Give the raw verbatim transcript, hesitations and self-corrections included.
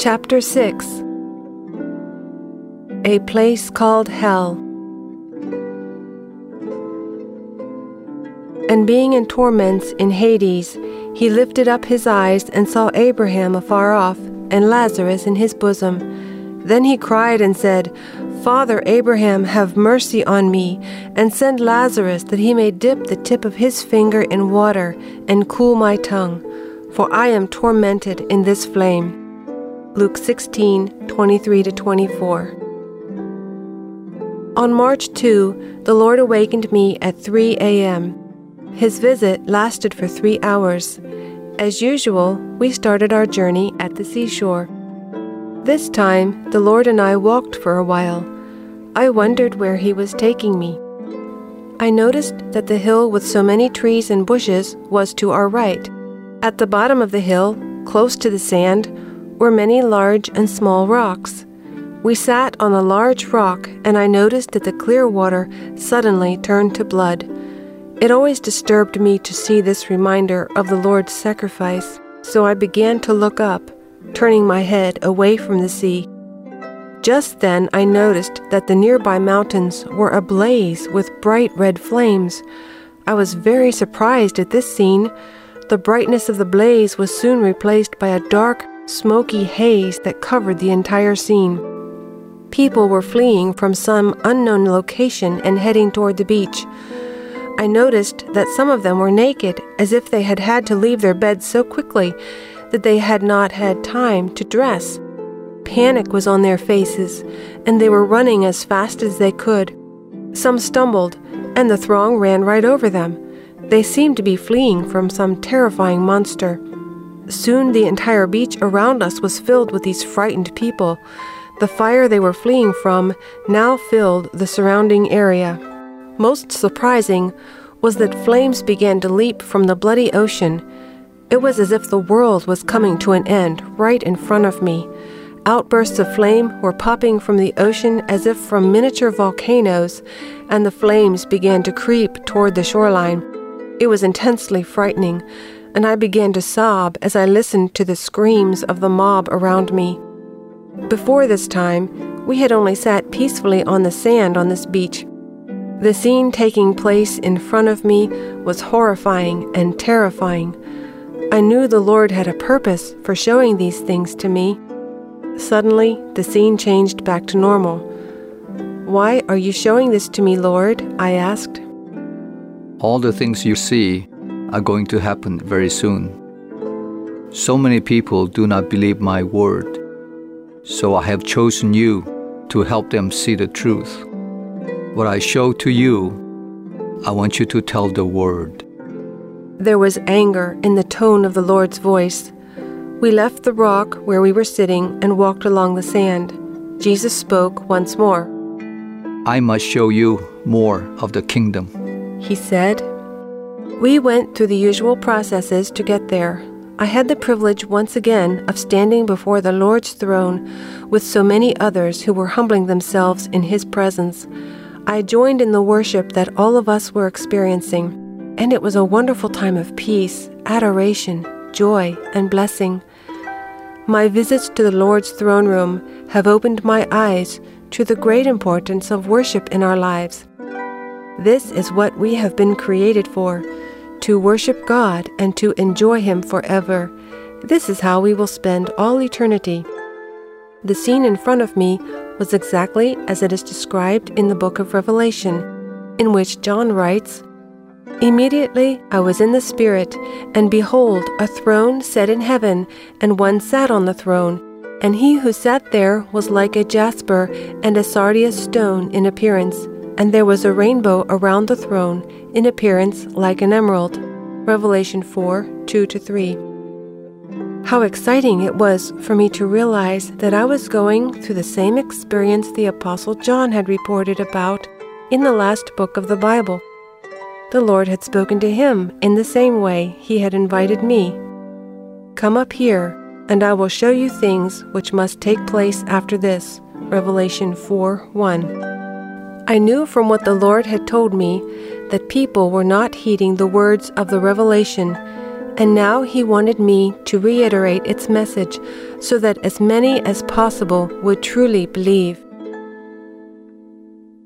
Chapter six. A Place Called Hell. And being in torments in Hades, he lifted up his eyes and saw Abraham afar off, and Lazarus in his bosom. Then he cried and said, Father Abraham, have mercy on me, and send Lazarus that he may dip the tip of his finger in water and cool my tongue, for I am tormented in this flame. Luke sixteen, twenty-three to twenty-four. On March second, the Lord awakened me at three a.m. His visit lasted for three hours. As usual, we started our journey at the seashore. This time, the Lord and I walked for a while. I wondered where he was taking me. I noticed that the hill with so many trees and bushes was to our right. At the bottom of the hill, close to the sand, were many large and small rocks. We sat on a large rock, and I noticed that the clear water suddenly turned to blood. It always disturbed me to see this reminder of the Lord's sacrifice, so I began to look up, turning my head away from the sea. Just then I noticed that the nearby mountains were ablaze with bright red flames. I was very surprised at this scene. The brightness of the blaze was soon replaced by a dark, smoky haze that covered the entire scene. People were fleeing from some unknown location and heading toward the beach. I noticed that some of them were naked, as if they had had to leave their beds so quickly that they had not had time to dress. Panic was on their faces, and they were running as fast as they could. Some stumbled, and the throng ran right over them. They seemed to be fleeing from some terrifying monster. Soon the entire beach around us was filled with these frightened people. The fire they were fleeing from now filled the surrounding area. Most surprising was that flames began to leap from the bloody ocean. It was as if the world was coming to an end right in front of me. Outbursts of flame were popping from the ocean as if from miniature volcanoes, and the flames began to creep toward the shoreline. It was intensely frightening, and I began to sob as I listened to the screams of the mob around me. Before this time, we had only sat peacefully on the sand on this beach. The scene taking place in front of me was horrifying and terrifying. I knew the Lord had a purpose for showing these things to me. Suddenly, the scene changed back to normal. Why are you showing this to me, Lord? I asked. All the things you see are going to happen very soon. So many people do not believe my word, so I have chosen you to help them see the truth. What I show to you, I want you to tell the word. There was anger in the tone of the Lord's voice. We left the rock where we were sitting and walked along the sand. Jesus spoke once more. I must show you more of the kingdom, he said. We went through the usual processes to get there. I had the privilege once again of standing before the Lord's throne with so many others who were humbling themselves in his presence. I joined in the worship that all of us were experiencing, and it was a wonderful time of peace, adoration, joy, and blessing. My visits to the Lord's throne room have opened my eyes to the great importance of worship in our lives. This is what we have been created for, to worship God and to enjoy Him forever. This is how we will spend all eternity. The scene in front of me was exactly as it is described in the book of Revelation, in which John writes, Immediately I was in the Spirit, and behold, a throne set in heaven, and one sat on the throne. And he who sat there was like a jasper and a sardius stone in appearance, and there was a rainbow around the throne, in appearance like an emerald. Revelation four, two to three. How exciting it was for me to realize that I was going through the same experience the Apostle John had reported about in the last book of the Bible. The Lord had spoken to him in the same way he had invited me. Come up here, and I will show you things which must take place after this. Revelation four, one. I knew from what the Lord had told me that people were not heeding the words of the revelation. And now he wanted me to reiterate its message so that as many as possible would truly believe.